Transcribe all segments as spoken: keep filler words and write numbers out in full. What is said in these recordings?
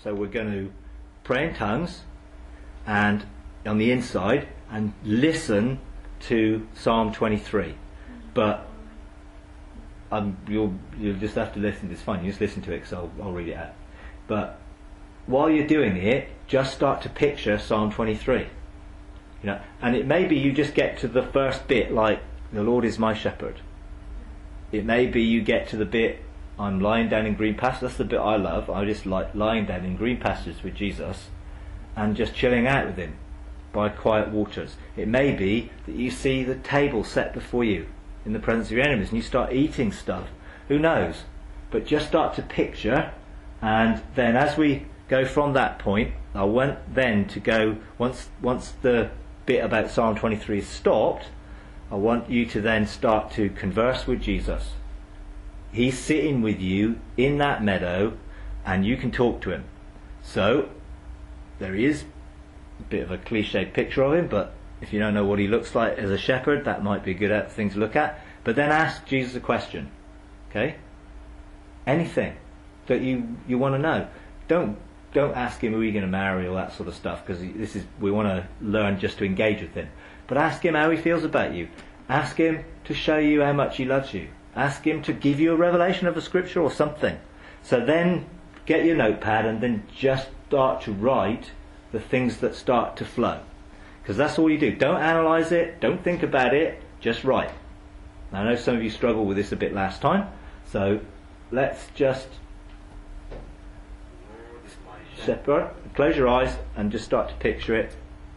So we're going to pray in tongues and on the inside and listen to Psalm twenty-three. But um, you'll you'll just have to listen. It's fine. You just listen to it because I'll, I'll read it out. But while you're doing it, just start to picture Psalm twenty-three. You know, and it may be you just get to the first bit, like the Lord is my shepherd. It may be you get to the bit, I'm lying down in green pastures. That's the bit I love. I just like lying down in green pastures with Jesus and just chilling out with him by quiet waters. It may be that you see the table set before you in the presence of your enemies and you start eating stuff. Who knows? But just start to picture, and then as we go from that point, I want then to go, once once the bit about Psalm twenty-three is stopped, I want you to then start to converse with Jesus. He's sitting with you in that meadow and you can talk to him. So there is a bit of a cliched picture of him, but if you don't know what he looks like as a shepherd, that might be a good thing to look at. But then ask Jesus a question. Okay? Anything that you, you want to know. Don't don't ask him, are we going to marry, all that sort of stuff, because this is we want to learn just to engage with him. But ask him how he feels about you. Ask him to show you how much he loves you. Ask him to give you a revelation of a scripture or something. So then get your notepad and then just start to write the things that start to flow. Because that's all you do. Don't analyse it. Don't think about it. Just write. Now, I know some of you struggled with this a bit last time. So let's just separate, close your eyes and just start to picture it.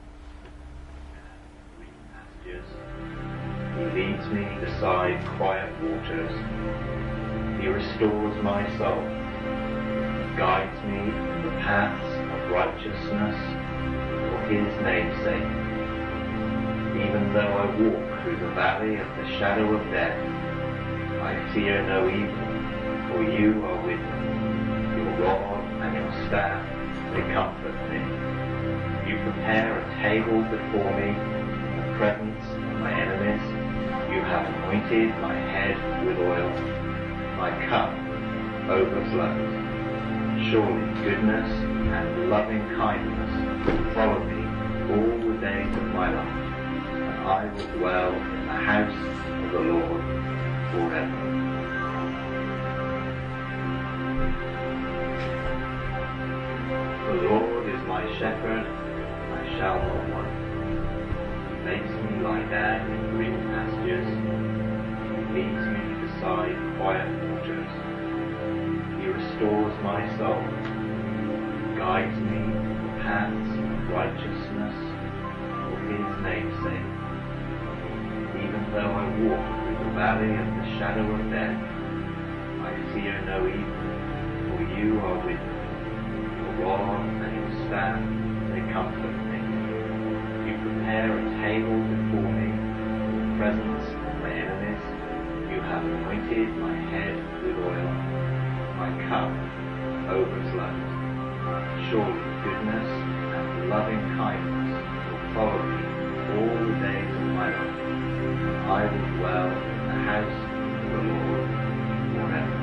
He leads me beside quiet waters. He restores my soul. Guides me in the paths of righteousness for his name's sake. Even though I walk through the valley of the shadow of death, I fear no evil, for you are with me. Your rod and your staff, they comfort me. You prepare a table before me in the presence of my enemies. You have anointed my head with oil. My cup overflows. Surely goodness and loving kindness will follow me all the days of my life, and I will dwell in the house of the Lord forever. The Lord is my shepherd, I shall not want. He makes me lie down in green pastures. He leads me beside quiet waters. He restores my soul. He guides me in the paths of righteousness for his name's sake. Even though I walk through the valley of the shadow of death, I fear no evil, for you are with me. Your rod and your staff, they comfort me. You prepare a table before me in the presence of my enemies. You have anointed my head with oil. My cup overflows. Surely goodness and loving kindness will follow me all the days of my life. I will dwell in the house of the Lord forever.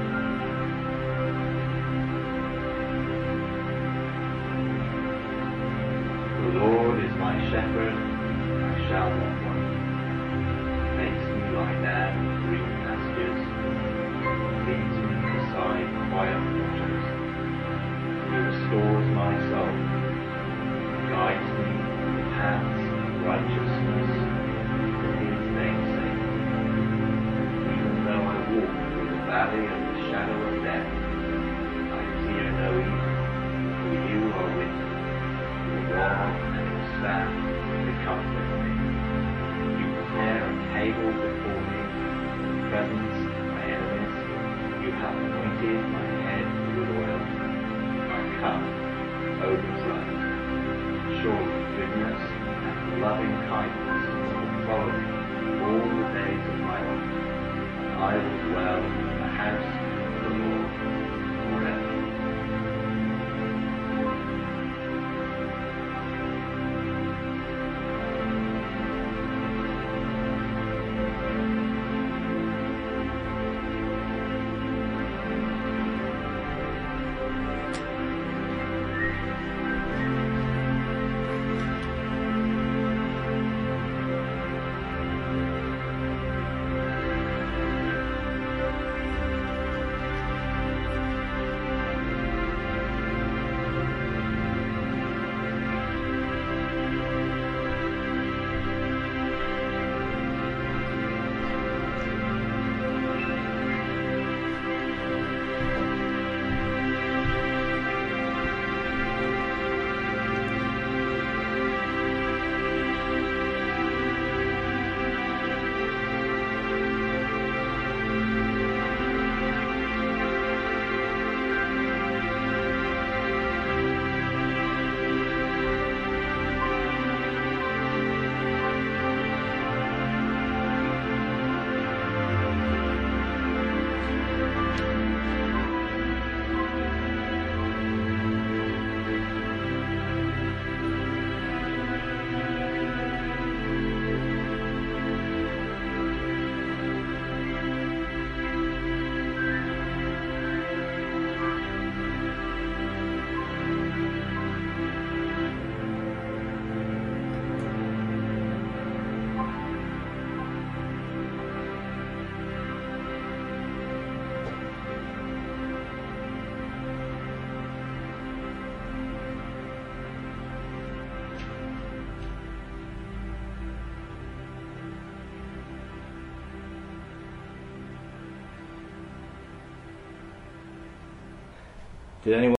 The Lord is my shepherd, I shall not want. He makes me lie down in green pastures. He leads me beside quiet waters. He restores my soul. He guides me in the paths of righteousness for his name's sake. Even though I walk through the valley of the shadow of death, I fear no evil, for you are with me. Your rod and your staff, they comfort me. You prepare a table before me in the presence of my enemies. You have anointed my head with oil. My cup overflows. Surely goodness and loving kindness will follow me all the days of my life, and I will dwell in the house of the Lord forever. Did anyone